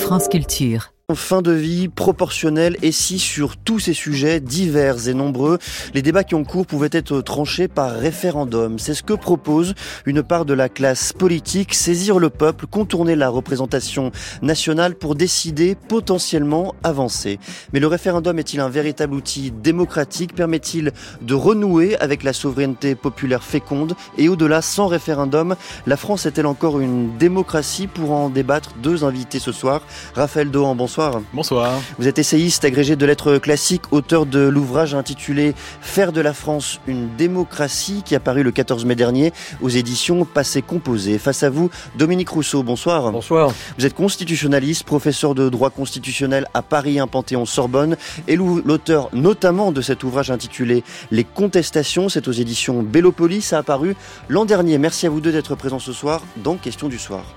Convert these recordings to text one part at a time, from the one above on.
France Culture. Fin de vie, proportionnelle, et si sur tous ces sujets divers et nombreux, les débats qui ont cours pouvaient être tranchés par référendum. C'est ce que propose une part de la classe politique, saisir le peuple, contourner la représentation nationale pour décider, potentiellement avancer. Mais le référendum est-il un véritable outil démocratique? Permet-il de renouer avec la souveraineté populaire féconde? Et au-delà, sans référendum, la France est-elle encore une démocratie? Pour en débattre, deux invités ce soir. Raphaël Dohan, bonsoir. Bonsoir. Vous êtes essayiste, agrégé de lettres classiques, auteur de l'ouvrage intitulé « Faire de la France une démocratie » qui a paru le 14 mai dernier aux éditions Passé Composé. Face à vous, Dominique Rousseau, bonsoir. Bonsoir. Vous êtes constitutionnaliste, professeur de droit constitutionnel à Paris 1 Panthéon-Sorbonne et l'auteur notamment de cet ouvrage intitulé « Les contestations », c'est aux éditions Bellopolis, ça a paru l'an dernier. Merci à vous deux d'être présents ce soir dans Question du soir.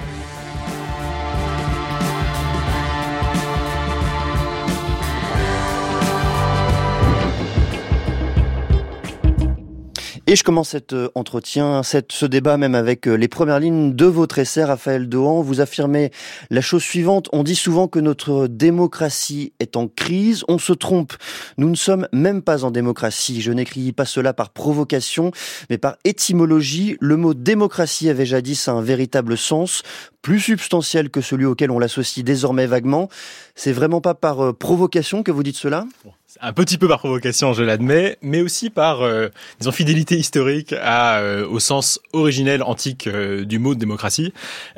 Et je commence cet entretien, ce débat même avec les premières lignes de votre essai, Raphaël Dohan. Vous affirmez la chose suivante: on dit souvent que notre démocratie est en crise. On se trompe. Nous ne sommes même pas en démocratie. Je n'écris pas cela par provocation, mais par étymologie. Le mot démocratie avait jadis un véritable sens, plus substantiel que celui auquel on l'associe désormais vaguement. C'est vraiment pas par provocation que vous dites cela ? Un petit peu par provocation, je l'admets, mais aussi par, disons, fidélité historique au sens originel, antique du mot de démocratie.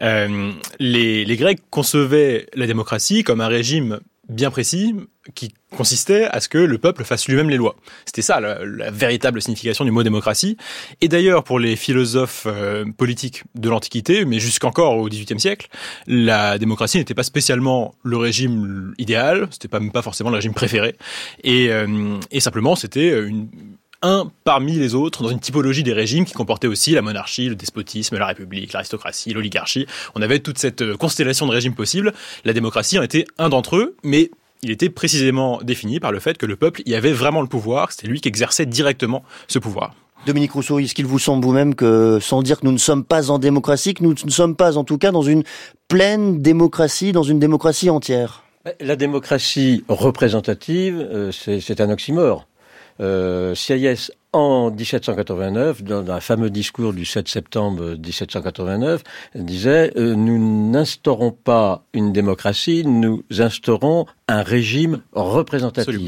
Les Grecs concevaient la démocratie comme un régime bien précis qui consistait à ce que le peuple fasse lui-même les lois. C'était ça la véritable signification du mot démocratie. Et d'ailleurs, pour les philosophes politiques de l'Antiquité, mais jusqu'encore au XVIIIe siècle, la démocratie n'était pas spécialement le régime idéal, c'était même pas forcément le régime préféré, et simplement c'était un parmi les autres dans une typologie des régimes qui comportait aussi la monarchie, le despotisme, la république, l'aristocratie, l'oligarchie. On avait toute cette constellation de régimes possibles. La démocratie en était un d'entre eux, mais il était précisément défini par le fait que le peuple y avait vraiment le pouvoir, c'était lui qui exerçait directement ce pouvoir. Dominique Rousseau, est-ce qu'il vous semble vous-même que, sans dire que nous ne sommes pas en démocratie, que nous ne sommes pas en tout cas dans une pleine démocratie, dans une démocratie entière? La démocratie représentative, c'est un oxymore. Sieyès, en 1789, dans un fameux discours du 7 septembre 1789, disait « Nous n'instaurons pas une démocratie, nous instaurons un régime représentatif ».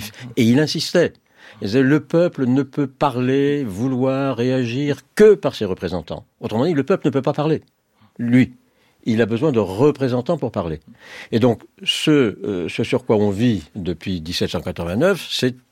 Et il insistait. Il disait « Le peuple ne peut parler, vouloir, réagir que par ses représentants ». Autrement dit, le peuple ne peut pas parler. Lui, il a besoin de représentants pour parler. Et donc, ce sur quoi on vit depuis 1789,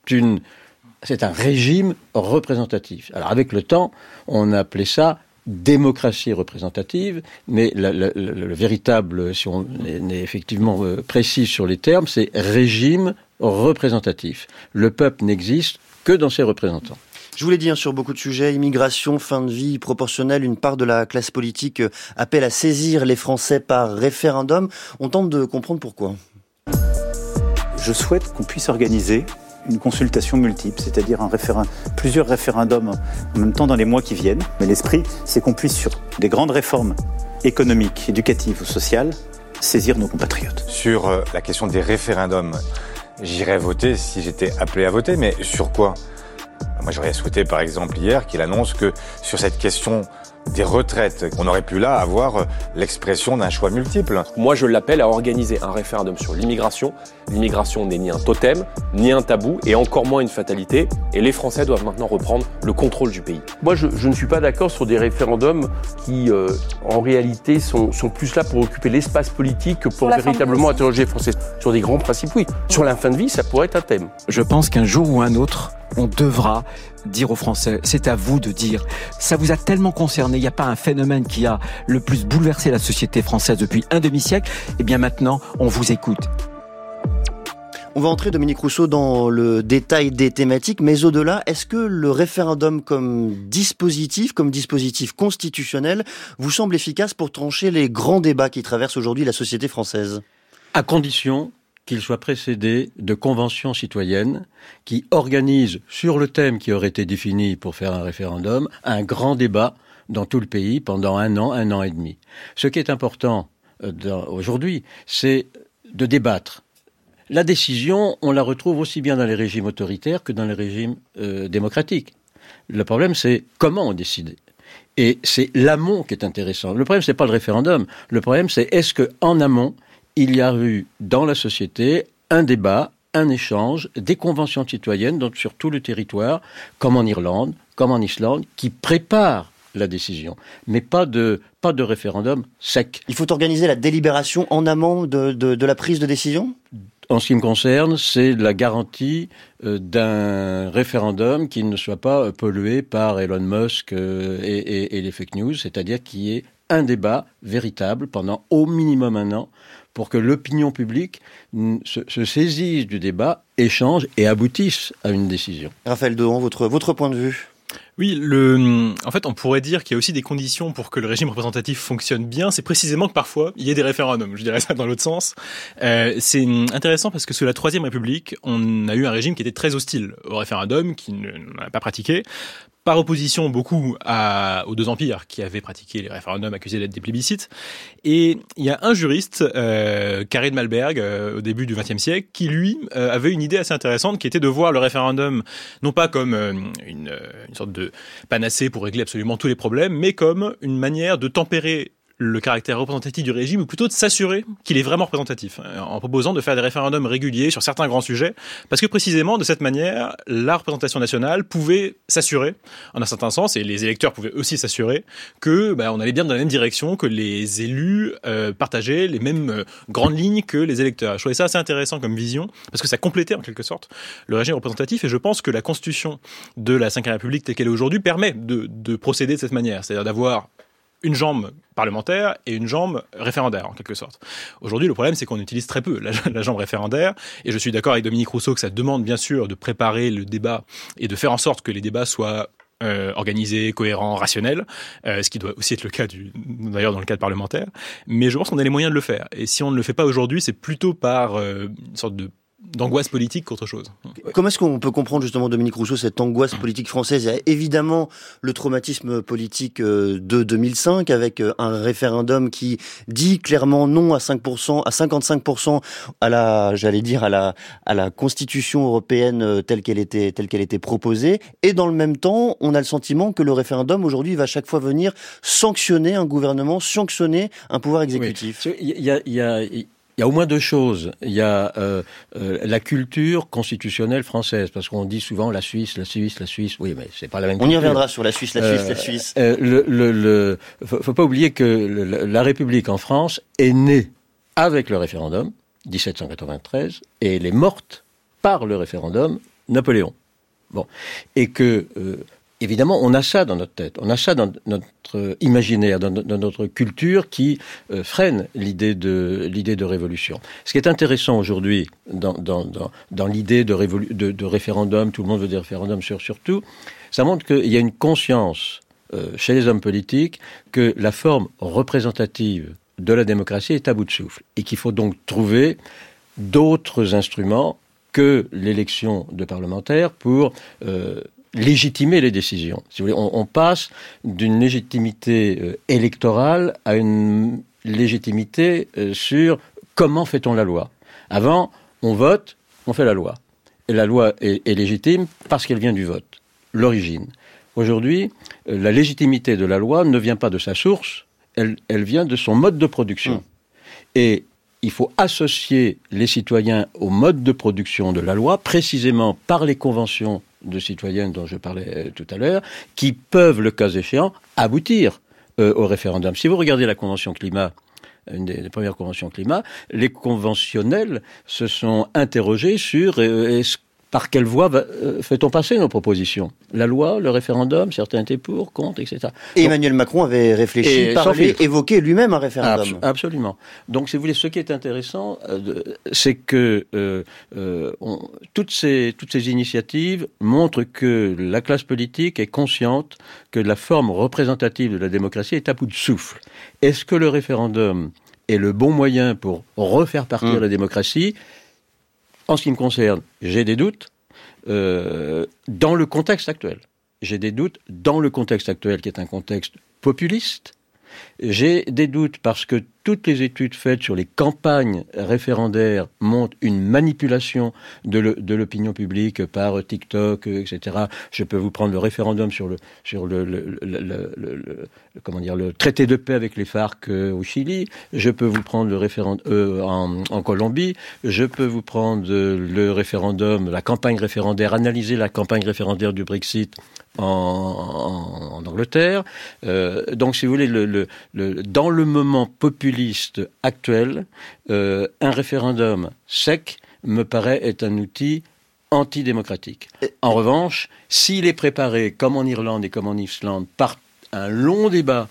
c'est un régime représentatif. Alors avec le temps, on a appelé ça démocratie représentative, mais le véritable, si on est effectivement précis sur les termes, c'est régime représentatif. Le peuple n'existe que dans ses représentants. Je vous l'ai dit, sur beaucoup de sujets, immigration, fin de vie, proportionnelle, une part de la classe politique appelle à saisir les Français par référendum. On tente de comprendre pourquoi. Je souhaite qu'on puisse organiser une consultation multiple, c'est-à-dire plusieurs référendums en même temps dans les mois qui viennent. Mais l'esprit, c'est qu'on puisse, sur des grandes réformes économiques, éducatives ou sociales, saisir nos compatriotes. Sur la question des référendums, j'irais voter si j'étais appelé à voter, mais sur quoi ? Moi, j'aurais souhaité, par exemple, hier, qu'il annonce que sur cette question des retraites, on aurait pu là avoir l'expression d'un choix multiple. Moi, je l'appelle à organiser un référendum sur l'immigration. L'immigration n'est ni un totem, ni un tabou, et encore moins une fatalité. Et les Français doivent maintenant reprendre le contrôle du pays. Moi, je ne suis pas d'accord sur des référendums qui, en réalité, sont plus là pour occuper l'espace politique que pour véritablement interroger les Français. Sur des grands principes, oui. Sur la fin de vie, ça pourrait être un thème. Je pense qu'un jour ou un autre, on devra dire aux Français, c'est à vous de dire. Ça vous a tellement concerné, il n'y a pas un phénomène qui a le plus bouleversé la société française depuis un demi-siècle. Et bien maintenant, on vous écoute. On va entrer, Dominique Rousseau, dans le détail des thématiques, mais au-delà, est-ce que le référendum comme dispositif constitutionnel, vous semble efficace pour trancher les grands débats qui traversent aujourd'hui la société française ? À condition qu'il soit précédé de conventions citoyennes qui organisent, sur le thème qui aurait été défini pour faire un référendum, un grand débat dans tout le pays pendant un an et demi. Ce qui est important aujourd'hui, c'est de débattre. La décision, on la retrouve aussi bien dans les régimes autoritaires que dans les régimes démocratiques. Le problème, c'est comment on décide. Et c'est l'amont qui est intéressant. Le problème, c'est pas le référendum. Le problème, c'est est-ce qu'en amont, il y a eu dans la société un débat, un échange, des conventions citoyennes donc sur tout le territoire, comme en Irlande, comme en Islande, qui préparent la décision, mais pas de référendum sec. Il faut organiser la délibération en amont de la prise de décision ? En ce qui me concerne, c'est la garantie d'un référendum qui ne soit pas pollué par Elon Musk et les fake news, c'est-à-dire qu'il y ait un débat véritable pendant au minimum un an pour que l'opinion publique se saisisse du débat, échange et aboutisse à une décision. Raphaël Dehaen, votre point de vue ? Oui, en fait, on pourrait dire qu'il y a aussi des conditions pour que le régime représentatif fonctionne bien. C'est précisément que parfois, il y ait des référendums. Je dirais ça dans l'autre sens. C'est intéressant parce que sous la Troisième République, on a eu un régime qui était très hostile au référendum, qui n'en a pas pratiqué. Par opposition beaucoup aux deux empires qui avaient pratiqué les référendums accusés d'être des plébiscites. Et il y a un juriste, Carré de Malberg, au début du XXe siècle, qui lui avait une idée assez intéressante, qui était de voir le référendum non pas comme une sorte de panacée pour régler absolument tous les problèmes, mais comme une manière de tempérer le caractère représentatif du régime, ou plutôt de s'assurer qu'il est vraiment représentatif, en proposant de faire des référendums réguliers sur certains grands sujets, parce que précisément, de cette manière, la représentation nationale pouvait s'assurer, en un certain sens, et les électeurs pouvaient aussi s'assurer, que on allait bien dans la même direction, que les élus partageaient les mêmes grandes lignes que les électeurs. Je trouvais ça assez intéressant comme vision, parce que ça complétait en quelque sorte le régime représentatif, et je pense que la constitution de la Ve République telle qu'elle est aujourd'hui permet de procéder de cette manière, c'est-à-dire d'avoir une jambe parlementaire et une jambe référendaire, en quelque sorte. Aujourd'hui, le problème, c'est qu'on utilise très peu la jambe référendaire, et je suis d'accord avec Dominique Rousseau que ça demande bien sûr de préparer le débat et de faire en sorte que les débats soient organisés, cohérents, rationnels, ce qui doit aussi être le cas d'ailleurs dans le cadre parlementaire, mais je pense qu'on a les moyens de le faire. Et si on ne le fait pas aujourd'hui, c'est plutôt par une sorte d'angoisse politique qu'autre chose. Comment est-ce qu'on peut comprendre justement, Dominique Rousseau, cette angoisse politique française ? Il y a évidemment le traumatisme politique de 2005 avec un référendum qui dit clairement non à 5%, à 55% à la Constitution européenne telle qu'elle était proposée. Et dans le même temps, on a le sentiment que le référendum aujourd'hui va chaque fois venir sanctionner un gouvernement, sanctionner un pouvoir exécutif. Oui. Il y a au moins deux choses. Il y a la culture constitutionnelle française, parce qu'on dit souvent la Suisse. Oui, mais c'est pas la même culture. On y reviendra sur la Suisse. Faut pas oublier que la République en France est née avec le référendum 1793 et elle est morte par le référendum Napoléon. Bon, et que évidemment, on a ça dans notre tête, on a ça dans notre imaginaire, dans notre culture qui freine l'idée de révolution. Ce qui est intéressant aujourd'hui dans l'idée de référendum, tout le monde veut des référendums sur tout, ça montre qu'il y a une conscience chez les hommes politiques que la forme représentative de la démocratie est à bout de souffle et qu'il faut donc trouver d'autres instruments que l'élection de parlementaires pour légitimer les décisions. Si vous voulez, on passe d'une légitimité électorale à une légitimité sur comment fait-on la loi. Avant, on vote, on fait la loi. Et la loi est légitime parce qu'elle vient du vote, l'origine. Aujourd'hui, la légitimité de la loi ne vient pas de sa source, elle vient de son mode de production. Et il faut associer les citoyens au mode de production de la loi, précisément par les conventions de citoyennes dont je parlais tout à l'heure, qui peuvent, le cas échéant, aboutir au référendum. Si vous regardez la Convention climat, une des premières conventions climat, les conventionnels se sont interrogés sur par quelle voie fait-on passer nos propositions ? La loi, le référendum, certains étaient pour, contre, etc. Et Emmanuel Macron avait réfléchi, parlé, évoqué lui-même un référendum. Absolument. Donc, si vous voulez, ce qui est intéressant, c'est que toutes ces initiatives montrent que la classe politique est consciente que la forme représentative de la démocratie est à bout de souffle. Est-ce que le référendum est le bon moyen pour refaire partir la démocratie ? En ce qui me concerne, j'ai des doutes dans le contexte actuel. J'ai des doutes dans le contexte actuel qui est un contexte populiste, J'ai des doutes parce que toutes les études faites sur les campagnes référendaires montrent une manipulation de l'opinion publique par TikTok, etc. Je peux vous prendre le référendum sur le traité de paix avec les FARC au Chili. Je peux vous prendre le référendum en Colombie. Je peux vous prendre le référendum, la campagne référendaire, analyser la campagne référendaire du Brexit en Angleterre. Donc, si vous voulez, dans le moment populiste actuel, un référendum sec me paraît être un outil antidémocratique. En revanche, s'il est préparé, comme en Irlande et comme en Islande, par un long débat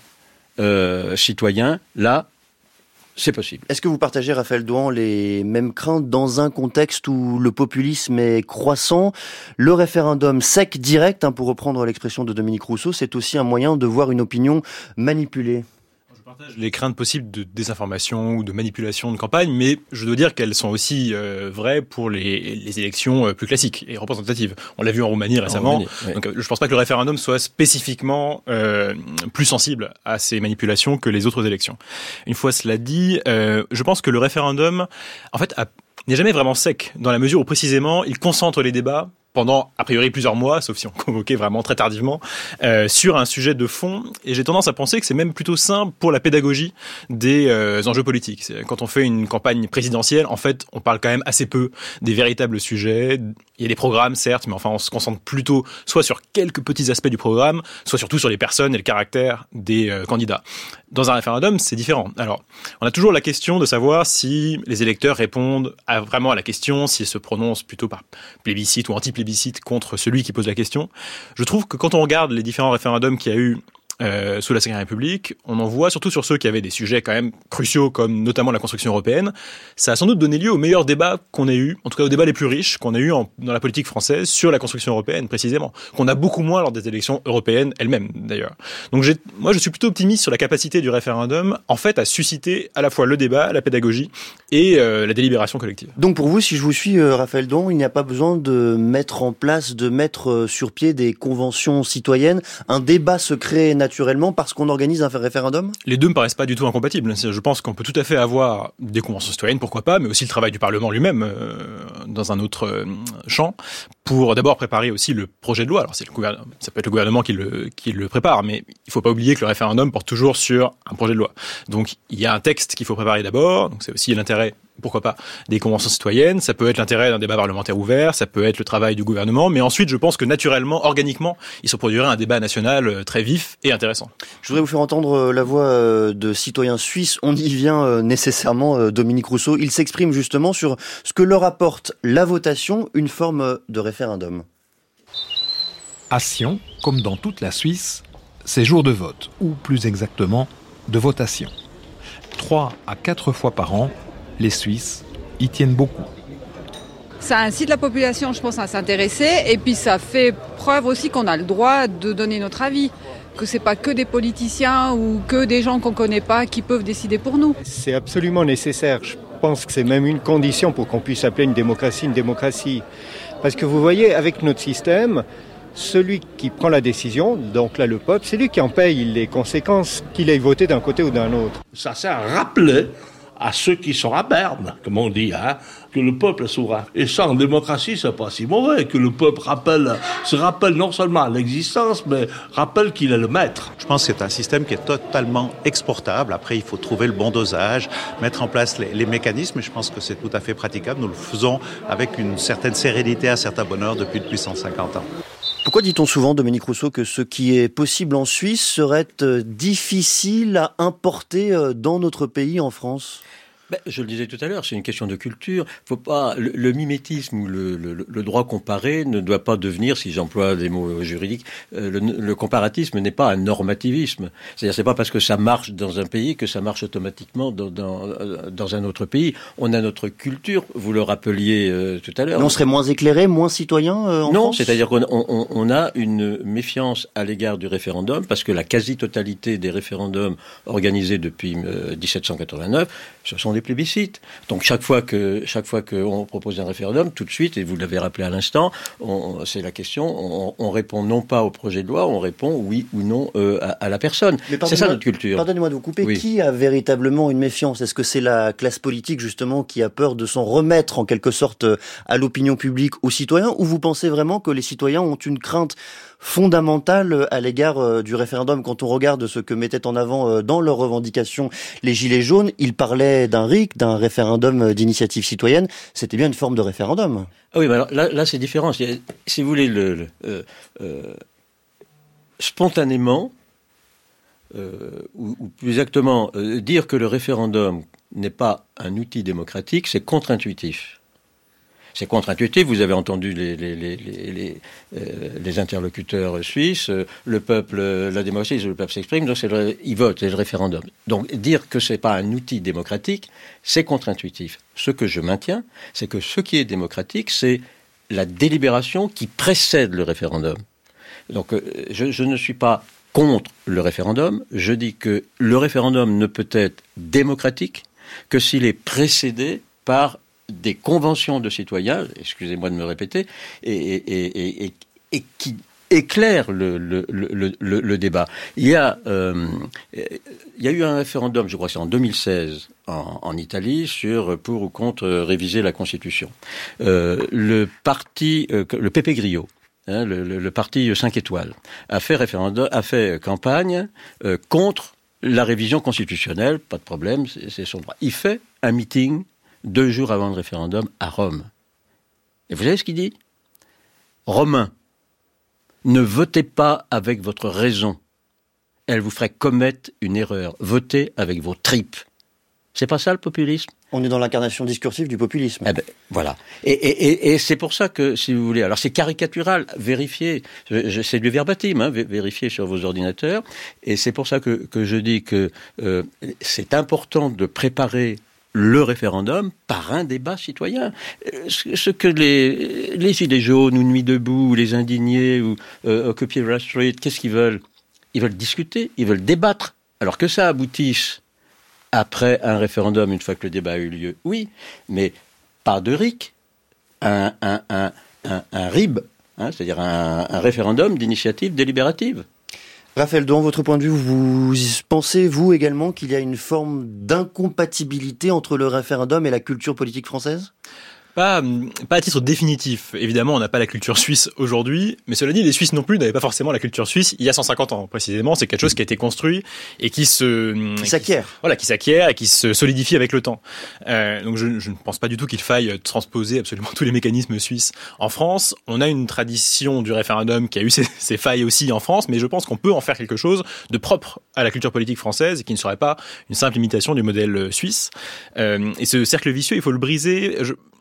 citoyen, là, c'est possible. Est-ce que vous partagez, Raphaël Douan, les mêmes craintes dans un contexte où le populisme est croissant? Le référendum sec, direct, pour reprendre l'expression de Dominique Rousseau, c'est aussi un moyen de voir une opinion manipulée. Je partage les craintes possibles de désinformation ou de manipulation de campagne, mais je dois dire qu'elles sont aussi vraies pour les élections plus classiques et représentatives. On l'a vu en Roumanie récemment. Oui. Donc, je pense pas que le référendum soit spécifiquement plus sensible à ces manipulations que les autres élections. Une fois cela dit, je pense que le référendum, en fait, n'est jamais vraiment sec, dans la mesure où précisément il concentre les débats pendant, a priori, plusieurs mois, sauf si on convoquait vraiment très tardivement, sur un sujet de fond. Et j'ai tendance à penser que c'est même plutôt simple pour la pédagogie des enjeux politiques. Quand on fait une campagne présidentielle, en fait, on parle quand même assez peu des véritables sujets. Il y a des programmes, certes, mais enfin, on se concentre plutôt soit sur quelques petits aspects du programme, soit surtout sur les personnes et le caractère des candidats. Dans un référendum, c'est différent. Alors, on a toujours la question de savoir si les électeurs répondent vraiment à la question, s'ils se prononcent plutôt par plébiscite ou anti-plébiscite contre celui qui pose la question. Je trouve que quand on regarde les différents référendums qu'il y a eu sous la Cinquième République, on en voit surtout sur ceux qui avaient des sujets quand même cruciaux, comme notamment la construction européenne. Ça a sans doute donné lieu aux meilleurs débats qu'on ait eu, en tout cas aux débats les plus riches qu'on a eu dans la politique française sur la construction européenne précisément, qu'on a beaucoup moins lors des élections européennes elles-mêmes d'ailleurs. Donc moi je suis plutôt optimiste sur la capacité du référendum en fait à susciter à la fois le débat, la pédagogie et la délibération collective. Donc pour vous, si je vous suis, Raphaël Douan, il n'y a pas besoin de mettre sur pied des conventions citoyennes, un débat se crée naturellement parce qu'on organise un référendum? Les deux me paraissent pas du tout incompatibles. Je pense qu'on peut tout à fait avoir des conventions citoyennes, pourquoi pas, mais aussi le travail du Parlement lui-même dans un autre champ, pour d'abord préparer aussi le projet de loi. Alors ça peut être le gouvernement qui le prépare, mais il faut pas oublier que le référendum porte toujours sur un projet de loi. Donc il y a un texte qu'il faut préparer d'abord, donc c'est aussi l'intérêt, pourquoi pas, des conventions citoyennes, ça peut être l'intérêt d'un débat parlementaire ouvert, ça peut être le travail du gouvernement, mais ensuite je pense que naturellement, organiquement, il se produirait un débat national très vif et intéressant. Je voudrais vous faire entendre la voix de citoyens suisses, on y vient nécessairement, Dominique Rousseau, il s'exprime justement sur ce que leur apporte la votation, une forme de référendum. À Sion, comme dans toute la Suisse, c'est jour de vote, ou plus exactement, de votation. 3 à 4 fois par an, les Suisses y tiennent beaucoup. Ça incite la population, je pense, à s'intéresser, et puis ça fait preuve aussi qu'on a le droit de donner notre avis, que c'est pas que des politiciens ou que des gens qu'on connaît pas qui peuvent décider pour nous. C'est absolument nécessaire. Je pense que c'est même une condition pour qu'on puisse appeler une démocratie. Parce que vous voyez, avec notre système, celui qui prend la décision, donc là le peuple, c'est lui qui en paye les conséquences, qu'il ait voté d'un côté ou d'un autre. Ça sert à rappeler à ceux qui sont à Berne, comme on dit, que le peuple est souverain. Et ça, en démocratie, c'est pas si mauvais, que le peuple se rappelle non seulement l'existence, mais rappelle qu'il est le maître. Je pense que c'est un système qui est totalement exportable. Après, il faut trouver le bon dosage, mettre en place les mécanismes, et je pense que c'est tout à fait praticable. Nous le faisons avec une certaine sérénité, un certain bonheur depuis 150 ans. Pourquoi dit-on souvent, Dominique Rousseau, que ce qui est possible en Suisse serait difficile à importer dans notre pays, en France ? Je le disais tout à l'heure, c'est une question de culture. Faut pas le mimétisme ou le droit comparé ne doit pas devenir, si j'emploie des mots juridiques, le comparatisme n'est pas un normativisme. C'est-à-dire, c'est pas parce que ça marche dans un pays que ça marche automatiquement dans un autre pays. On a notre culture, vous le rappeliez tout à l'heure. Mais on serait moins éclairé, moins citoyen en Non, France ? c'est-à-dire qu'on a une méfiance à l'égard du référendum parce que la quasi-totalité des référendums organisés depuis 1789, ce sont des les plébiscites. Donc chaque fois qu'on propose un référendum, tout de suite, et vous l'avez rappelé à l'instant, c'est la question, on répond non pas au projet de loi, on répond oui ou non à la personne. C'est ça notre culture. Pardonnez-moi de vous couper, Oui. Qui a véritablement une méfiance? Est-ce que c'est la classe politique justement qui a peur de s'en remettre en quelque sorte à l'opinion publique, aux citoyens, ou vous pensez vraiment que les citoyens ont une crainte fondamentale à l'égard du référendum? Quand on regarde ce que mettaient en avant dans leurs revendications les Gilets jaunes, ils parlaient d'un RIC, d'un référendum d'initiative citoyenne. C'était bien une forme de référendum. Ah oui, mais alors là c'est différent. Si vous voulez, spontanément, ou plus exactement, dire que le référendum n'est pas un outil démocratique, c'est contre-intuitif. C'est contre-intuitif. Vous avez entendu les interlocuteurs suisses. Le peuple, la démocratie, le peuple s'exprime, donc il vote, c'est le référendum. Donc dire que c'est pas un outil démocratique, c'est contre-intuitif. Ce que je maintiens, c'est que ce qui est démocratique, c'est la délibération qui précède le référendum. Donc je ne suis pas contre le référendum. Je dis que le référendum ne peut être démocratique que s'il est précédé par des conventions de citoyens, excusez-moi de me répéter, et qui éclairent le débat. Il y a eu un référendum, je crois que c'est en 2016, en Italie, pour ou contre réviser la Constitution. Le Pepe Grillo, le parti 5 étoiles, a fait campagne contre la révision constitutionnelle, pas de problème, c'est son droit. Il fait un meeting 2 jours avant le référendum à Rome. Et vous savez ce qu'il dit? Romains, ne votez pas avec votre raison. Elle vous ferait commettre une erreur. Votez avec vos tripes. C'est pas ça le populisme? On est dans l'incarnation discursive du populisme. Eh ben, voilà. Et c'est pour ça que, si vous voulez, alors c'est caricatural, vérifiez, c'est du verbatim, vérifiez sur vos ordinateurs, et c'est pour ça que je dis que c'est important de préparer le référendum par un débat citoyen. Ce que les Gilets jaunes, ou Nuit debout, ou les indignés, ou Occupy Wall Street, qu'est-ce qu'ils veulent? Ils veulent discuter, ils veulent débattre. Alors que ça aboutisse après un référendum, une fois que le débat a eu lieu, oui, mais pas de RIC, un RIB, c'est-à-dire un référendum d'initiative délibérative. Raphaël Douan, votre point de vue, vous pensez, vous également, qu'il y a une forme d'incompatibilité entre le référendum et la culture politique française ? Pas à titre définitif. Évidemment, on n'a pas la culture suisse aujourd'hui, mais cela dit, les Suisses non plus n'avaient pas forcément la culture suisse il y a 150 ans. Précisément, c'est quelque chose qui a été construit et qui s'acquiert. Voilà, qui s'acquiert et qui se solidifie avec le temps. Donc je ne pense pas du tout qu'il faille transposer absolument tous les mécanismes suisses en France. On a une tradition du référendum qui a eu ses failles aussi en France, mais je pense qu'on peut en faire quelque chose de propre à la culture politique française et qui ne serait pas une simple imitation du modèle suisse. Et ce cercle vicieux, il faut le briser.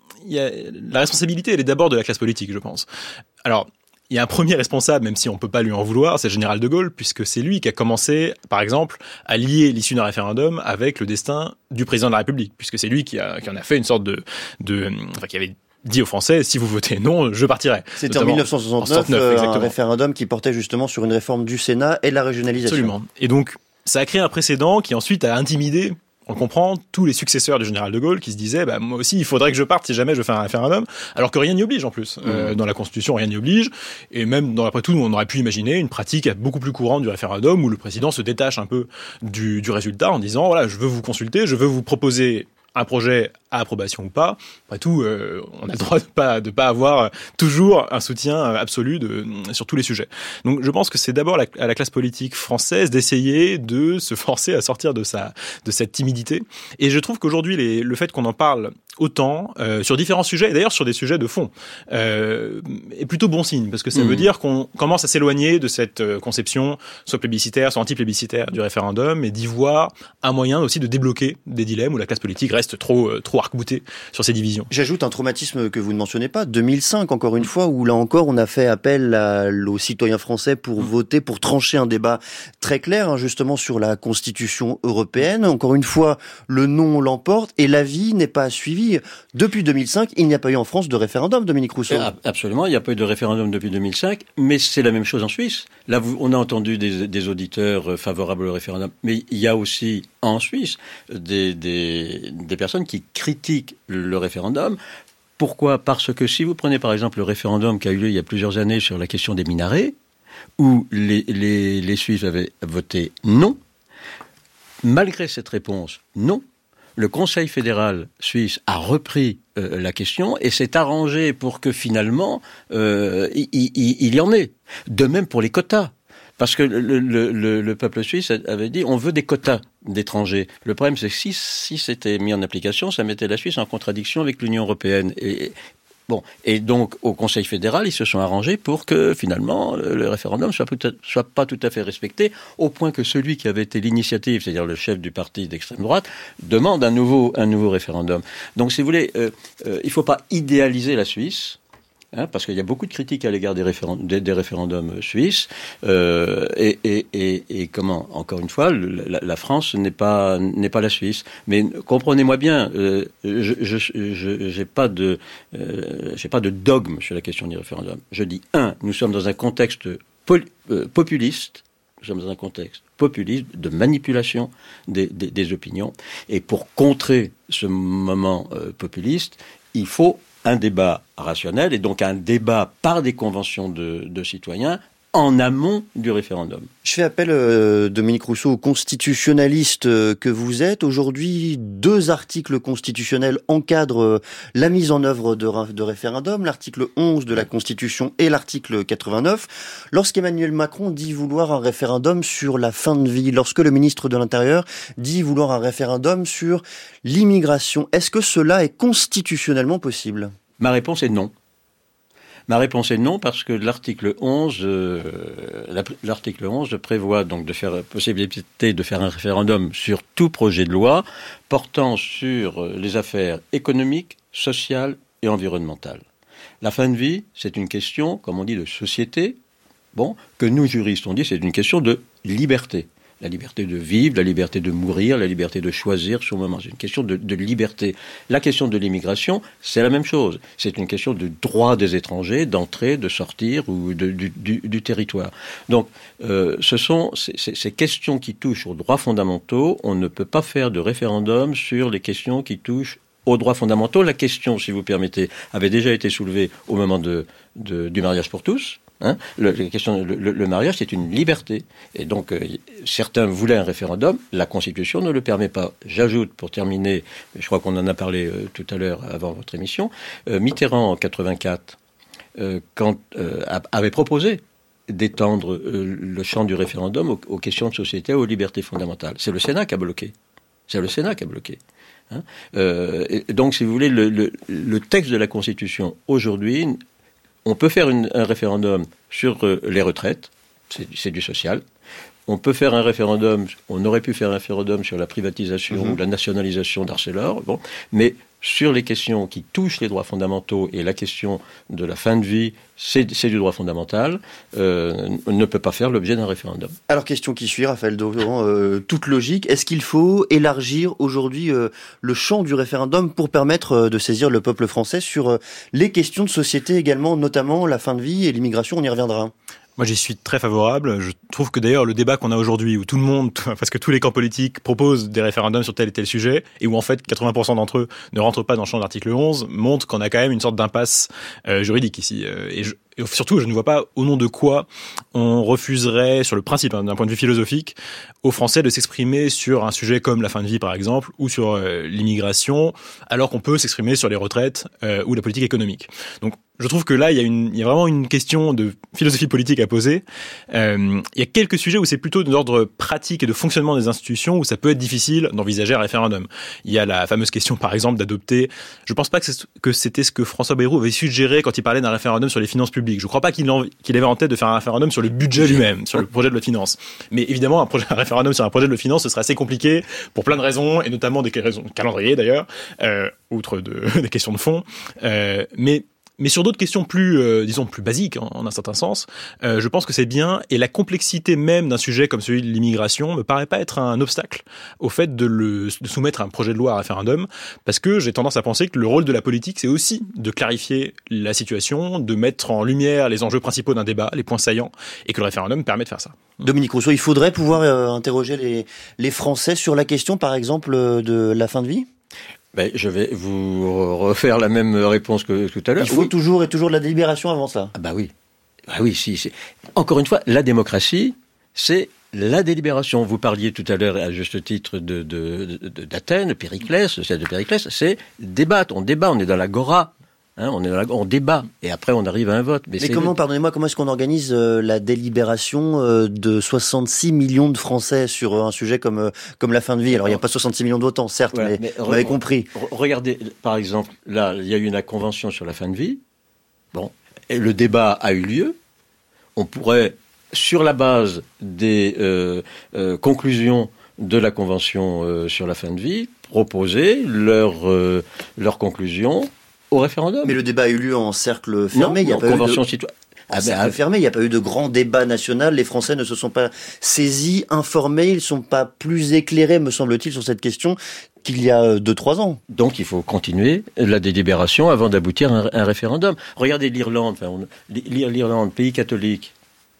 La responsabilité, elle est d'abord de la classe politique, je pense. Alors, il y a un premier responsable, même si on peut pas lui en vouloir, c'est le général de Gaulle, puisque c'est lui qui a commencé, par exemple, à lier l'issue d'un référendum avec le destin du président de la République, puisque c'est lui qui en a fait une sorte qui avait dit aux Français, si vous votez non, je partirai. C'était en 1969, un référendum qui portait justement sur une réforme du Sénat et de la régionalisation. Absolument. Et donc, ça a créé un précédent qui ensuite a intimidé, on comprend, tous les successeurs du général de Gaulle qui se disaient moi aussi il faudrait que je parte si jamais je fais un référendum, alors que rien n'y oblige en plus. Dans la Constitution rien n'y oblige, et même après tout on aurait pu imaginer une pratique beaucoup plus courante du référendum où le président se détache un peu du résultat en disant voilà, je veux vous consulter, je veux vous proposer un projet à approbation ou pas. Après tout, on a le droit de pas avoir toujours un soutien absolu sur tous les sujets. Donc je pense que c'est d'abord à la classe politique française d'essayer de se forcer à sortir de cette timidité. Et je trouve qu'aujourd'hui, le fait qu'on en parle autant sur différents sujets, et d'ailleurs sur des sujets de fond, est plutôt bon signe, parce que ça veut dire qu'on commence à s'éloigner de cette conception soit plébiscitaire, soit anti-plébiscitaire du référendum, et d'y voir un moyen aussi de débloquer des dilemmes où la classe politique reste trop arc-bouter sur ces divisions. J'ajoute un traumatisme que vous ne mentionnez pas, 2005 encore une fois, où là encore on a fait appel aux citoyens français pour voter, pour trancher un débat très clair, justement sur la Constitution européenne. Encore une fois, le non l'emporte et l'avis n'est pas suivi. Depuis 2005, il n'y a pas eu en France de référendum, Dominique Rousseau. Absolument, il n'y a pas eu de référendum depuis 2005, mais c'est la même chose en Suisse. Là, on a entendu des auditeurs favorables au référendum, mais il y a aussi en Suisse des personnes qui critiquent le référendum. Pourquoi ? Parce que si vous prenez par exemple le référendum qui a eu lieu il y a plusieurs années sur la question des minarets, où les Suisses avaient voté non, malgré cette réponse non, le Conseil fédéral suisse a repris la question et s'est arrangé pour que finalement il y en ait. De même pour les quotas. Parce que le peuple suisse avait dit on veut des quotas d'étrangers. Le problème c'est que si c'était mis en application, ça mettait la Suisse en contradiction avec l'Union européenne. Et donc au Conseil fédéral, ils se sont arrangés pour que finalement le référendum soit pas tout à fait respecté, au point que celui qui avait été l'initiative, c'est-à-dire le chef du parti d'extrême droite, demande un nouveau référendum. Donc si vous voulez, il faut pas idéaliser la Suisse. Parce qu'il y a beaucoup de critiques à l'égard des référendums suisses, et comment, encore une fois, la France n'est pas la Suisse. Mais comprenez-moi bien, j'ai pas de dogme sur la question du référendum. Je dis, nous sommes dans un contexte populiste. Nous sommes dans un contexte populiste de manipulation des opinions. Et pour contrer ce moment populiste, il faut un débat rationnel et donc un débat par des conventions de citoyens en amont du référendum. Je fais appel, Dominique Rousseau, au constitutionnaliste que vous êtes. Aujourd'hui, 2 articles constitutionnels encadrent la mise en œuvre de référendums, l'article 11 de la Constitution et l'article 89. Lorsqu'Emmanuel Macron dit vouloir un référendum sur la fin de vie, lorsque le ministre de l'Intérieur dit vouloir un référendum sur l'immigration, est-ce que cela est constitutionnellement possible ? Ma réponse est non. Ma réponse est non parce que l'article 11 prévoit donc de faire possibilité de faire un référendum sur tout projet de loi portant sur les affaires économiques, sociales et environnementales. La fin de vie, c'est une question, comme on dit, de société, que nous juristes on dit, c'est une question de liberté. La liberté de vivre, la liberté de mourir, la liberté de choisir son moment. C'est une question de liberté. La question de l'immigration, c'est la même chose. C'est une question de droit des étrangers, d'entrer, de sortir ou du territoire. Donc, ce sont ces questions qui touchent aux droits fondamentaux. On ne peut pas faire de référendum sur les questions qui touchent aux droits fondamentaux. La question, si vous permettez, avait déjà été soulevée au moment du mariage pour tous. Le mariage, c'est une liberté. Et donc, certains voulaient un référendum. La Constitution ne le permet pas. J'ajoute, pour terminer, je crois qu'on en a parlé tout à l'heure avant votre émission, Mitterrand, en 84, avait proposé d'étendre le champ du référendum aux questions de société, aux libertés fondamentales. C'est le Sénat qui a bloqué. Donc, si vous voulez, le texte de la Constitution, aujourd'hui, on peut faire un référendum sur les retraites, c'est du social. On peut faire un référendum, on aurait pu faire un référendum sur la privatisation ou la nationalisation d'Arcelor, mais sur les questions qui touchent les droits fondamentaux et la question de la fin de vie, c'est du droit fondamental, on ne peut pas faire l'objet d'un référendum. Alors, question qui suit, Raphaël Doran, toute logique, est-ce qu'il faut élargir aujourd'hui le champ du référendum pour permettre de saisir le peuple français sur les questions de société également, notamment la fin de vie et l'immigration, on y reviendra. Moi, j'y suis très favorable. Je trouve que d'ailleurs, le débat qu'on a aujourd'hui, où tout le monde, parce que tous les camps politiques proposent des référendums sur tel et tel sujet, et où en fait 80% d'entre eux ne rentrent pas dans le champ de l'article 11, montre qu'on a quand même une sorte d'impasse juridique ici. Et surtout, je ne vois pas au nom de quoi on refuserait, sur le principe, d'un point de vue philosophique, aux Français de s'exprimer sur un sujet comme la fin de vie, par exemple, ou sur l'immigration, alors qu'on peut s'exprimer sur les retraites ou la politique économique. Donc, je trouve que là, il y a vraiment une question de philosophie politique à poser. Il y a quelques sujets où c'est plutôt d'ordre pratique et de fonctionnement des institutions où ça peut être difficile d'envisager un référendum. Il y a la fameuse question, par exemple, d'adopter. Je pense pas que c'était ce que François Bayrou avait suggéré quand il parlait d'un référendum sur les finances publiques. Je crois pas qu'il avait en tête de faire un référendum sur le budget lui-même, sur le projet de loi de finances. Mais évidemment, un référendum sur un projet de loi de finances, ce serait assez compliqué pour plein de raisons, et notamment des raisons de calendrier d'ailleurs, outre des questions de fond. Mais sur d'autres questions plus basiques, en un certain sens, je pense que c'est bien, et la complexité même d'un sujet comme celui de l'immigration me paraît pas être un obstacle au fait de soumettre un projet de loi à référendum, parce que j'ai tendance à penser que le rôle de la politique, c'est aussi de clarifier la situation, de mettre en lumière les enjeux principaux d'un débat, les points saillants, et que le référendum permet de faire ça. Dominique Rousseau, il faudrait pouvoir interroger les Français sur la question, par exemple, de la fin de vie ? Je vais vous refaire la même réponse que tout à l'heure. Il faut toujours de la délibération avant ça. Oui. Si. Encore une fois, la démocratie, c'est la délibération. Vous parliez tout à l'heure, à juste titre, d'Athènes, Périclès, de Périclès, c'est débattre. On débat, on est dans l'agora. On débat, et après on arrive à un vote. Mais comment est-ce qu'on organise la délibération de 66 millions de Français sur un sujet comme la fin de vie ? Alors il n'y a pas 66 millions de votants, certes, mais vous avez compris. Regardez, par exemple, là, il y a eu une convention sur la fin de vie. Bon, et le débat a eu lieu. On pourrait, sur la base des conclusions de la convention sur la fin de vie, proposer leurs conclusions au référendum. Mais le débat a eu lieu en cercle fermé. Non, il y a en pas convention eu de... citoyenne. Cercle fermé, il n'y a pas eu de grand débat national. Les Français ne se sont pas saisis, informés. Ils ne sont pas plus éclairés, me semble-t-il, sur cette question qu'il y a 2-3 ans. Donc il faut continuer la délibération avant d'aboutir à un référendum. Regardez l'Irlande. L'Irlande, pays catholique,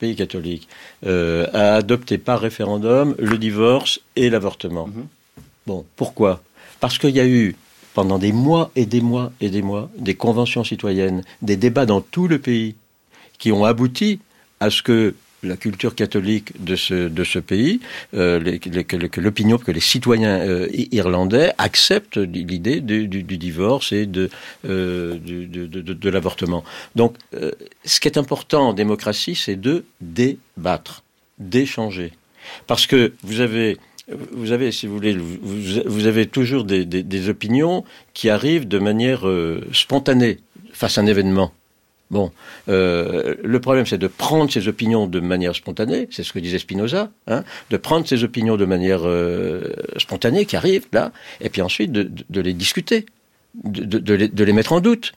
a adopté par référendum le divorce et l'avortement. Bon, pourquoi ? Parce qu'il y a eu pendant des mois et des mois et des mois, des conventions citoyennes, des débats dans tout le pays, qui ont abouti à ce que la culture catholique de ce pays, que l'opinion, que les citoyens irlandais acceptent l'idée du divorce et de l'avortement. Donc, ce qui est important en démocratie, c'est de débattre, d'échanger. Parce que vous avez, si vous voulez, vous avez toujours des opinions qui arrivent de manière spontanée face à un événement. Bon, le problème, c'est de prendre ces opinions de manière spontanée, c'est ce que disait Spinoza, de prendre ces opinions de manière spontanée qui arrivent là, et puis ensuite de les discuter, de les mettre en doute.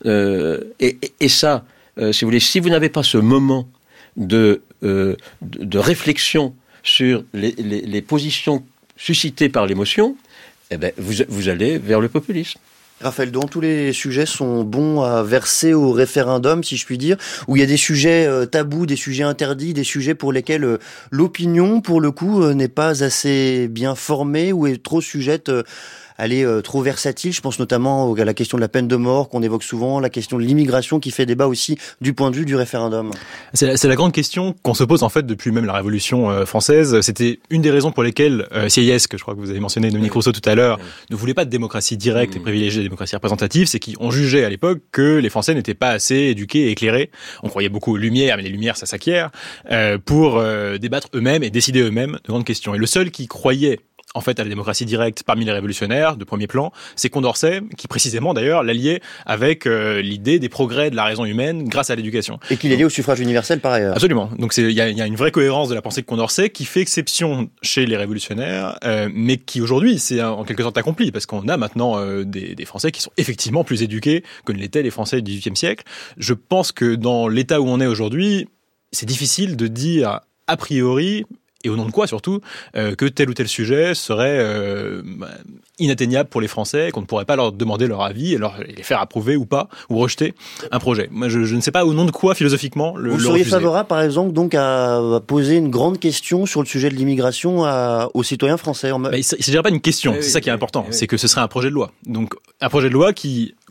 Et ça, si vous voulez, si vous n'avez pas ce moment de réflexion sur les positions suscitées par l'émotion, eh ben, vous allez vers le populisme. Raphaël Daumont, tous les sujets sont bons à verser au référendum, si je puis dire, où il y a des sujets tabous, des sujets interdits, des sujets pour lesquels l'opinion, pour le coup, n'est pas assez bien formée ou est trop sujette... Elle est trop versatile. Je pense notamment à la question de la peine de mort qu'on évoque souvent, la question de l'immigration qui fait débat aussi du point de vue du référendum. C'est la grande question qu'on se pose en fait depuis même la Révolution française. C'était une des raisons pour lesquelles Sieyès, que je crois que vous avez mentionné, Dominique Rousseau tout à l'heure, ne voulait pas de démocratie directe et privilégier la démocratie représentative. C'est qu'on jugeait à l'époque que les Français n'étaient pas assez éduqués et éclairés. On croyait beaucoup aux Lumières, mais les Lumières ça s'acquiert, pour débattre eux-mêmes et décider eux-mêmes de grandes questions. Et le seul qui croyait en fait, à la démocratie directe parmi les révolutionnaires de premier plan, c'est Condorcet, qui précisément d'ailleurs l'alliait avec l'idée des progrès de la raison humaine grâce à l'éducation. Et qu'il est lié au suffrage universel par ailleurs. Absolument. Donc il y a une vraie cohérence de la pensée de Condorcet qui fait exception chez les révolutionnaires, mais qui aujourd'hui c'est en quelque sorte accompli, parce qu'on a maintenant des Français qui sont effectivement plus éduqués que ne l'étaient les Français du XVIIIe siècle. Je pense que dans l'état où on est aujourd'hui, c'est difficile de dire a priori, et au nom de quoi surtout, que tel ou tel sujet serait inatteignable pour les Français, qu'on ne pourrait pas leur demander leur avis et les faire approuver ou pas, ou rejeter un projet. Moi, je ne sais pas au nom de quoi, philosophiquement, Vous seriez favorable, par exemple, donc à poser une grande question sur le sujet de l'immigration aux citoyens français Il ne s'agirait pas d'une question, c'est ça qui est important, c'est que ce serait un projet de loi. Donc, un projet de loi qui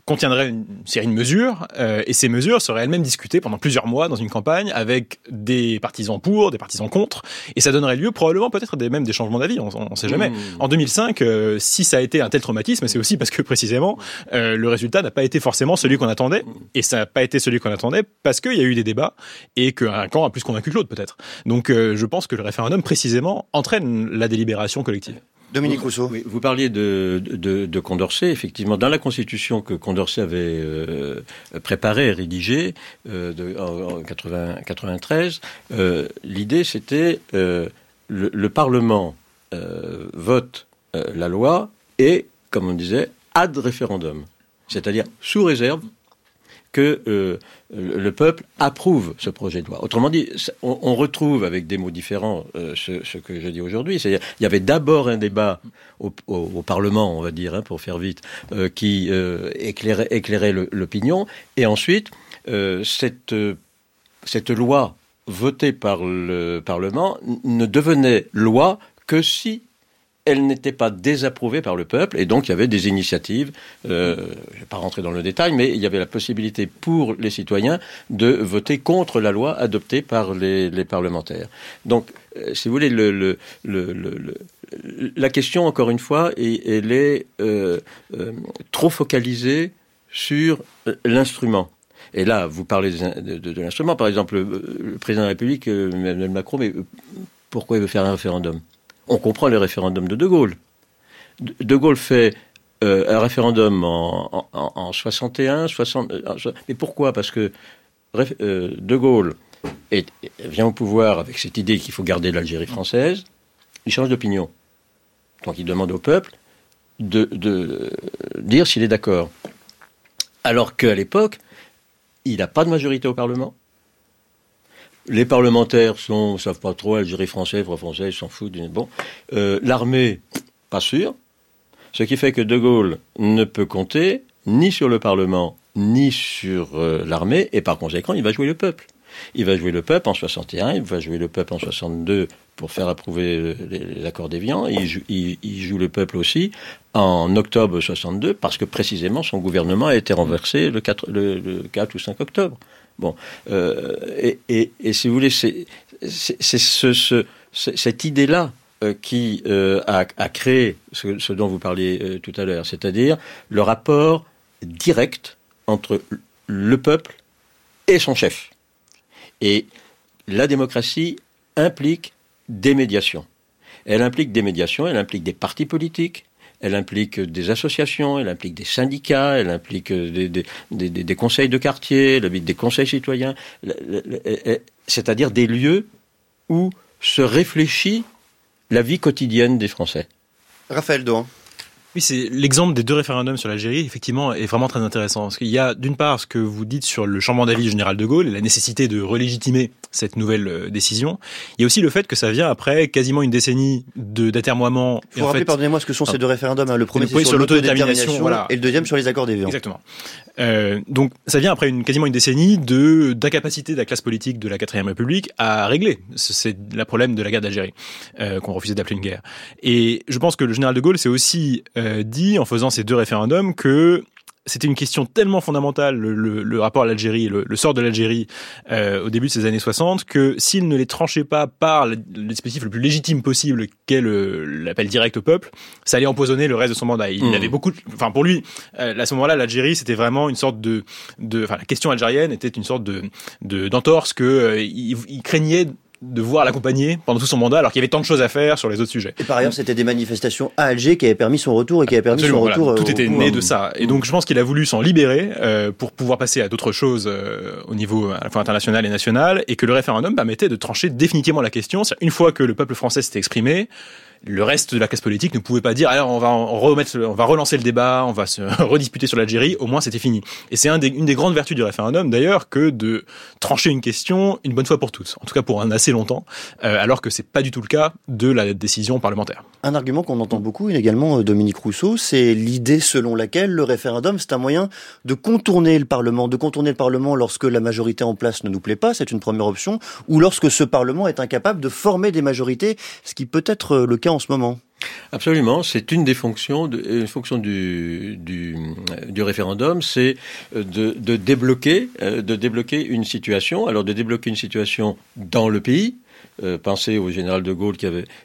contiendrait une série de mesures, et ces mesures seraient elles-mêmes discutées pendant plusieurs mois dans une campagne avec des partisans pour, des partisans contre, et ça donnerait lieu probablement peut-être même des changements d'avis, on ne sait jamais. En 2005, si ça a été un tel traumatisme, c'est aussi parce que précisément le résultat n'a pas été forcément celui qu'on attendait, et ça n'a pas été celui qu'on attendait parce qu'il y a eu des débats et qu'un camp a plus convaincu que l'autre peut-être. Donc je pense que le référendum précisément entraîne la délibération collective. Dominique Rousseau. Oui, vous parliez de Condorcet. Effectivement, dans la Constitution que Condorcet avait préparée et rédigée en 93, l'idée c'était le Parlement vote la loi et, comme on disait, ad référendum, c'est-à-dire sous réserve que le peuple approuve ce projet de loi. Autrement dit, on retrouve avec des mots différents ce que je dis aujourd'hui. C'est-à-dire, il y avait d'abord un débat au Parlement, on va dire, pour faire vite, qui éclairait l'opinion, et ensuite, cette loi votée par le Parlement ne devenait loi que si elle n'était pas désapprouvée par le peuple, et donc il y avait des initiatives, je ne vais pas rentrer dans le détail, mais il y avait la possibilité pour les citoyens de voter contre la loi adoptée par les parlementaires. Donc, si vous voulez, la question, encore une fois, elle est trop focalisée sur l'instrument. Et là, vous parlez de l'instrument, par exemple, le président de la République, Emmanuel Macron, mais pourquoi il veut faire un référendum ? On comprend le référendum de Gaulle. De Gaulle fait un référendum en 61, 60... Mais pourquoi ? Parce que De Gaulle vient au pouvoir avec cette idée qu'il faut garder l'Algérie française. Il change d'opinion. Donc il demande au peuple de dire s'il est d'accord. Alors qu'à l'époque, il n'a pas de majorité au Parlement. Les parlementaires ne savent pas trop, Algérie française, ils s'en foutent. Bon. L'armée, pas sûr. Ce qui fait que De Gaulle ne peut compter ni sur le Parlement, ni sur l'armée, et par conséquent, il va jouer le peuple. Il va jouer le peuple en 61, il va jouer le peuple en 62 pour faire approuver les accords d'Évian. Il joue le peuple aussi en octobre 62, parce que précisément son gouvernement a été renversé le 4 ou 5 octobre. Bon, et si vous voulez, c'est cette idée-là qui a créé ce dont vous parliez tout à l'heure, c'est-à-dire le rapport direct entre le peuple et son chef. Et la démocratie implique des médiations. Elle implique des médiations, elle implique des partis politiques, elle implique des associations, elle implique des syndicats, elle implique des conseils de quartier, elle implique des conseils citoyens, c'est-à-dire des lieux où se réfléchit la vie quotidienne des Français. Raphaël Dohan. Oui, c'est l'exemple des deux référendums sur l'Algérie, effectivement, est vraiment très intéressant. Parce qu'il y a, d'une part, ce que vous dites sur le changement d'avis du général de Gaulle et la nécessité de relégitimer cette nouvelle décision. Il y a aussi le fait que ça vient après quasiment une décennie d'atermoiement. Il faut rappeler, pardonnez-moi, ce que sont ces deux référendums. Le premier, c'est sur l'autodétermination, voilà. Et le deuxième sur les accords d'Évian. Exactement. Donc, ça vient après quasiment une décennie d'incapacité de la classe politique de la 4ème République à régler. C'est le problème de la guerre d'Algérie, qu'on refusait d'appeler une guerre. Et je pense que le général de Gaulle s'est aussi dit, en faisant ces deux référendums, que c'était une question tellement fondamentale, le rapport à l'Algérie, le sort de l'Algérie au début de ces années 60, que s'il ne les tranchait pas par le dispositif le plus légitime possible, qu'est l'appel direct au peuple, ça allait empoisonner le reste de son mandat. Il avait pour lui, à ce moment-là, l'Algérie, c'était vraiment une sorte la question algérienne était une sorte d'entorse que il craignait de voir l'accompagner pendant tout son mandat, alors qu'il y avait tant de choses à faire sur les autres sujets. Et par ailleurs, c'était des manifestations à Alger qui avaient permis son retour et qui avaient permis son retour. Voilà, tout était né de ça. Et donc, je pense qu'il a voulu s'en libérer pour pouvoir passer à d'autres choses au niveau à la fois international et national, et que le référendum permettait de trancher définitivement la question. Une fois que le peuple français s'était exprimé, le reste de la classe politique ne pouvait pas dire alors on va relancer le débat, on va se redisputer sur l'Algérie, au moins c'était fini. Et c'est une des grandes vertus du référendum d'ailleurs que de trancher une question une bonne fois pour toutes, en tout cas pour un assez longtemps, alors que c'est pas du tout le cas de la décision parlementaire. Un argument qu'on entend beaucoup également, Dominique Rousseau, c'est l'idée selon laquelle le référendum c'est un moyen de contourner le Parlement, lorsque la majorité en place ne nous plaît pas, c'est une première option, ou lorsque ce Parlement est incapable de former des majorités, ce qui peut être le cas en ce moment. Absolument, c'est une des fonctions, une fonction du référendum, c'est de débloquer une situation. Alors de débloquer une situation dans le pays. Pensez au général de Gaulle qui avait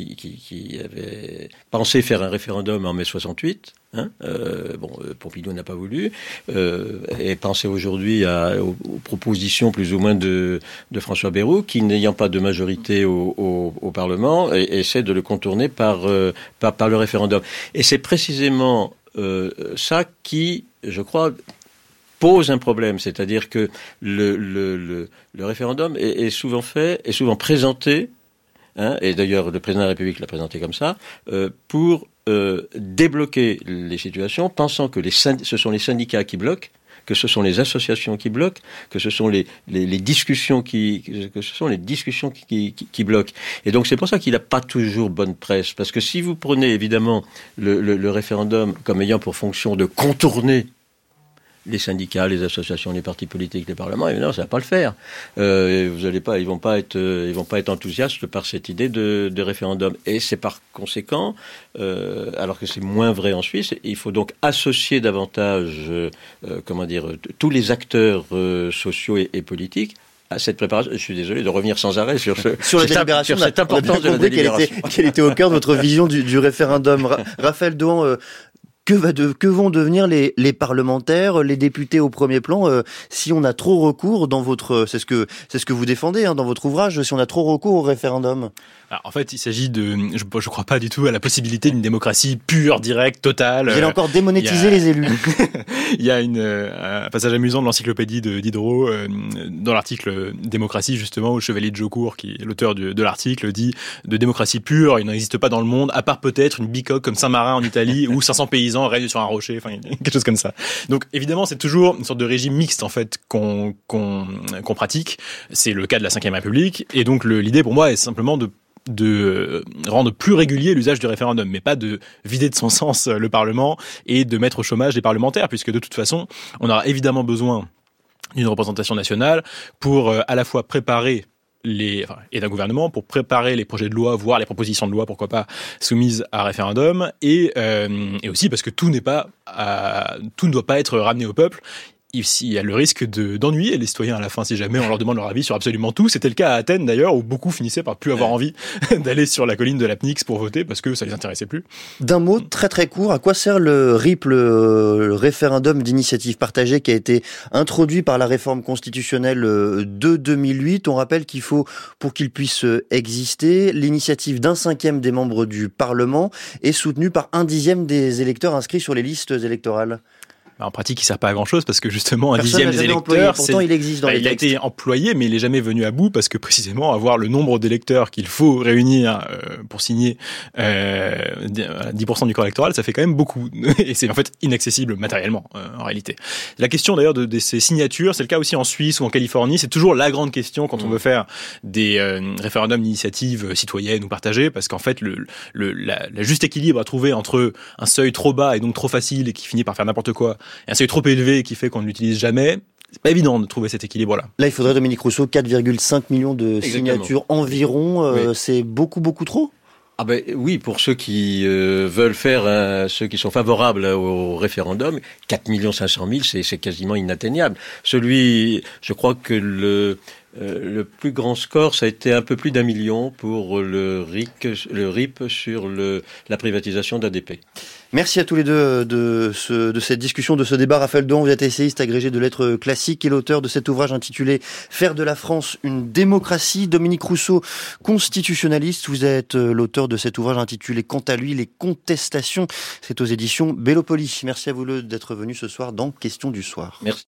pensé faire un référendum en mai 68. Pompidou n'a pas voulu. Et pensez aujourd'hui aux propositions plus ou moins de François Bayrou, qui n'ayant pas de majorité au Parlement, essaie de le contourner par le référendum. Et c'est précisément ça qui, je crois, pose un problème, c'est-à-dire que le référendum est souvent présenté, et d'ailleurs le président de la République l'a présenté comme ça, pour débloquer les situations, pensant que ce sont les syndicats qui bloquent, que ce sont les associations qui bloquent, que ce sont les discussions qui bloquent. Et donc c'est pour ça qu'il n'a pas toujours bonne presse, parce que si vous prenez évidemment le référendum comme ayant pour fonction de contourner les syndicats, les associations, les partis politiques, les parlements, évidemment, ça va pas le faire. Ils vont pas être enthousiastes par cette idée de référendum. Et c'est par conséquent, alors que c'est moins vrai en Suisse, il faut donc associer davantage, tous les acteurs sociaux et politiques à cette préparation. Je suis désolé de revenir sans arrêt sur la délibération. Sur cette importance de la délibération. Quelle était au cœur de votre vision du référendum, Raphaël Douan? Que vont devenir les parlementaires, les députés au premier plan, si on a trop recours dans votre, c'est ce que vous défendez dans votre ouvrage, si on a trop recours au référendum? Alors, en fait, il s'agit je crois pas du tout à la possibilité d'une démocratie pure, directe, totale. Vous allez encore démonétiser les élus. Il y a un passage amusant de l'encyclopédie de Diderot, dans l'article Démocratie, justement, où le chevalier de Jaucourt, qui est l'auteur de l'article, dit de démocratie pure, il n'en existe pas dans le monde, à part peut-être une bicoque comme Saint-Marin en Italie, où 500 paysans règnent sur un rocher, enfin, quelque chose comme ça. Donc, évidemment, c'est toujours une sorte de régime mixte, en fait, qu'on pratique. C'est le cas de la Ve République. Et donc, l'idée, pour moi, est simplement de rendre plus régulier l'usage du référendum, mais pas de vider de son sens le Parlement et de mettre au chômage les parlementaires, puisque de toute façon, on aura évidemment besoin d'une représentation nationale pour à la fois préparer et d'un gouvernement pour préparer les projets de loi, voire les propositions de loi, pourquoi pas, soumises à référendum, et aussi parce que tout ne doit pas être ramené au peuple. Il y a le risque d'ennuyer les citoyens à la fin si jamais on leur demande leur avis sur absolument tout. C'était le cas à Athènes d'ailleurs, où beaucoup finissaient par plus avoir envie d'aller sur la colline de l'Apnix pour voter parce que ça les intéressait plus. D'un mot très très court, à quoi sert le RIP, le référendum d'initiative partagée qui a été introduit par la réforme constitutionnelle de 2008? On rappelle qu'il faut, pour qu'il puisse exister, l'initiative d'1/5 des membres du Parlement est soutenue par 1/10 des électeurs inscrits sur les listes électorales. En pratique, il sert pas à grand chose parce que justement, 1/10 des électeurs, pourtant il existe dans les textes. Il a été employé, mais il est jamais venu à bout parce que précisément avoir le nombre d'électeurs qu'il faut réunir pour signer 10% du corps électoral, ça fait quand même beaucoup. Et c'est en fait inaccessible matériellement en réalité. La question d'ailleurs de ces signatures, c'est le cas aussi en Suisse ou en Californie, c'est toujours la grande question quand on veut faire des référendums d'initiative citoyenne ou partagée, parce qu'en fait la juste équilibre à trouver entre un seuil trop bas et donc trop facile et qui finit par faire n'importe quoi, et un seuil trop élevé qui fait qu'on ne l'utilise jamais, c'est pas évident de trouver cet équilibre-là. Là, il faudrait, Dominique Rousseau, 4,5 millions de signatures environ. Oui. C'est beaucoup trop? Ah ben oui, pour ceux qui veulent faire, ceux qui sont favorables au référendum, 4 500 000, c'est quasiment inatteignable. Je crois que le plus grand score, ça a été un peu plus d'1 million pour le RIP sur la privatisation d'ADP. Merci à tous les deux de cette discussion, de ce débat. Raphaël Douan, vous êtes essayiste agrégé de lettres classiques et l'auteur de cet ouvrage intitulé « Faire de la France une démocratie ». Dominique Rousseau, constitutionnaliste, vous êtes l'auteur de cet ouvrage intitulé « Quant à lui, les contestations ». C'est aux éditions Bellopoli. Merci à vous d'être venus ce soir dans Question du soir. Merci.